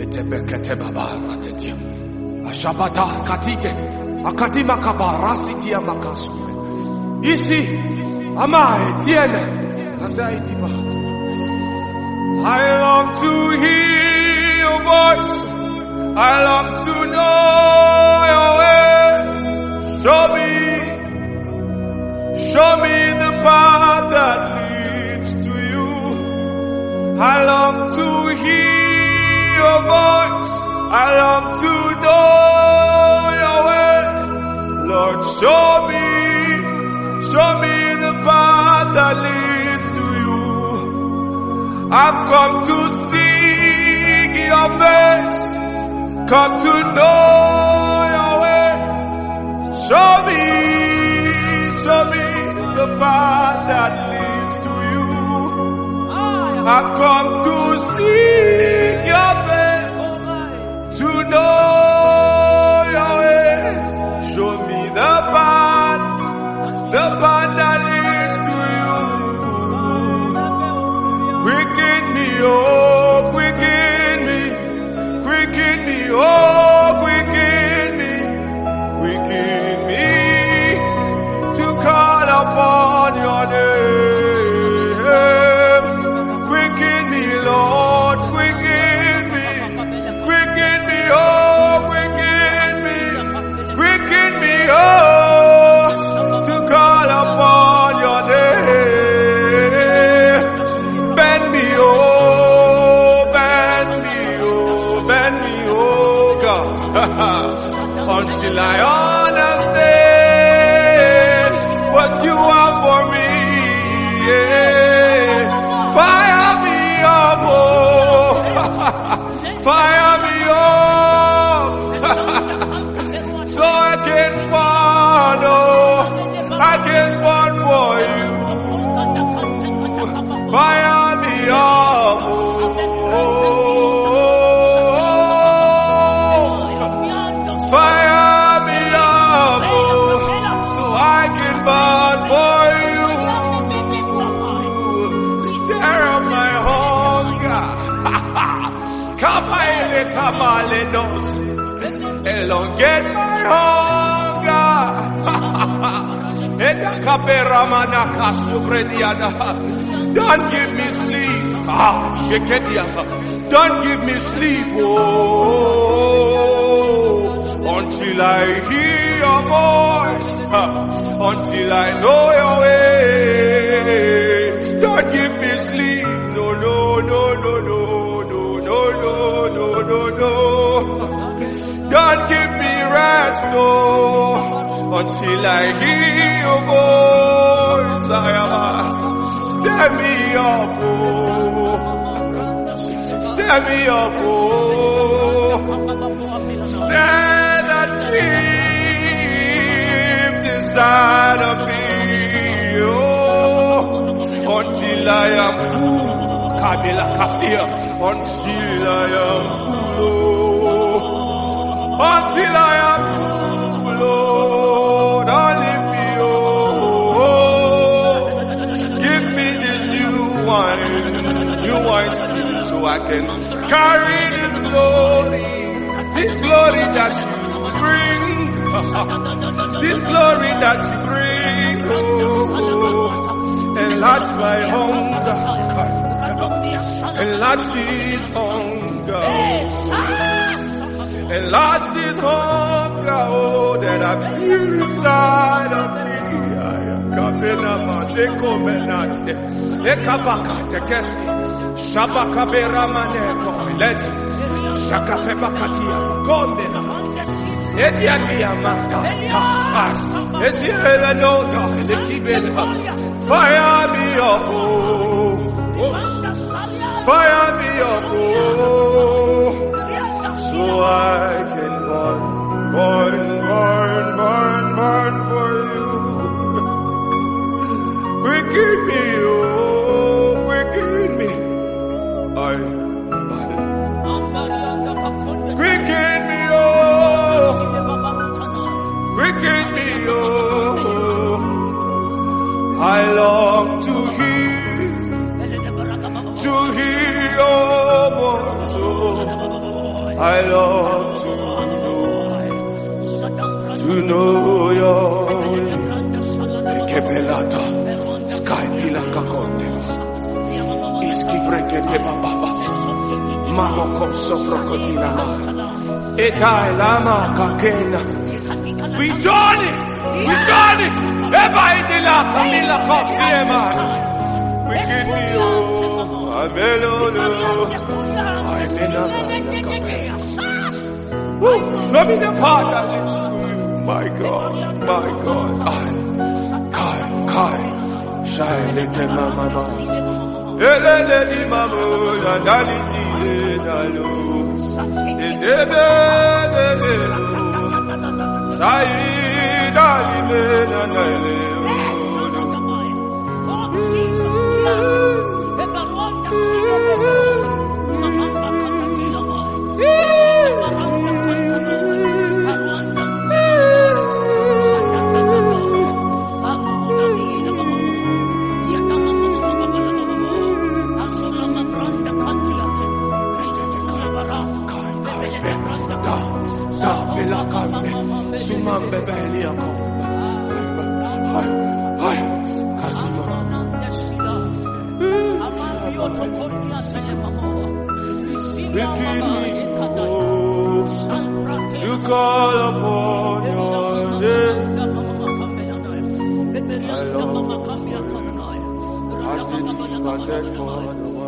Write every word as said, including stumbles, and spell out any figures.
Etebekete babara tetia. Ashabata katike. Akadima kabarasi tia makasu. Isi amae tiene. Kasaiti ba. I long to hear your voice. I long to know your way. Show me, show me the path that leads to you. I long to hear your voice. I long to know your way. Lord, show me, show me the path that leads to you. I've come to seek your face, come to know your way. Show me, show me the path that leads to you. I've come to seek your face, to know your way. Show me the path, the path that leads to you. Quicken me, oh, quicken me, quicken me, oh, quicken me, quicken me to call upon your name. Quicken me, Lord, quicken me, quicken me, oh, quicken me, quicken me, oh, to call upon your name. Bend me, oh, bend me, oh, bend me, oh, God, until I understand what you are for me. Yeah. Fire me up, oh, fire me up, so I can burn, oh, I can burn for you. Fire me up, oh, fire me up, oh, so I can burn for you. Stir up my hunger. Kabaile kabale dos. Elongate my hunger. Eda kabera manaka subrediada. Don't give me sleep. Ah, shekedia. Don't give me sleep. Oh, until I hear your voice. Until I know your way. Don't give me sleep. No, no, no, no, no, no, no, no, no, no, no. Don't give me rest. No, until I hear your voice. I am. Stir me up, oh. Stir me up, oh. Stir the deep inside of me, oh. Until I am full, Kabila Kafir. Until I am full, oh. Until I am full, oh. Don't leave me, oh. Give me this new wine, new wine spirit, so I can carry this glory, this glory that you bring, this glory that you bring, oh. Enlarge my hunger, enlarge this hunger, enlarge this hunger, oh, that I feel inside of me. Kabena Madeko Benante, Ekabaka Tekesti, Shabakabera Maneko, let Shakapebakatia, Gondena, Ediatia Mata, Edia Nota, the Kibela, fire me up, oh, fire me up, oh, so I can burn, burn, burn, burn, burn for you. Quicken me, oh, quicken me. I, quicken me, oh, quicken me, oh. I long to hear, to hear your voice, oh. I love to know, to know your way. Kebelata, sky pilaka konte, iski brekete baba, mamo koso krokodila ma, etai lama kakena. We join it, we join it. Eba idila kamila kostiema. We give you a melody. I mena kakena. Woo, show me the part that is true. My God, my God, I. Kai, Kai, Shine the Mama, Elene di Mamu, and Dali di Nalu, the Debe, the Delu, Sai, Dali Men, and Dali. Sumam bebeli ako. Hai, hai, kasima. You call upon your name. I love you. I did not for the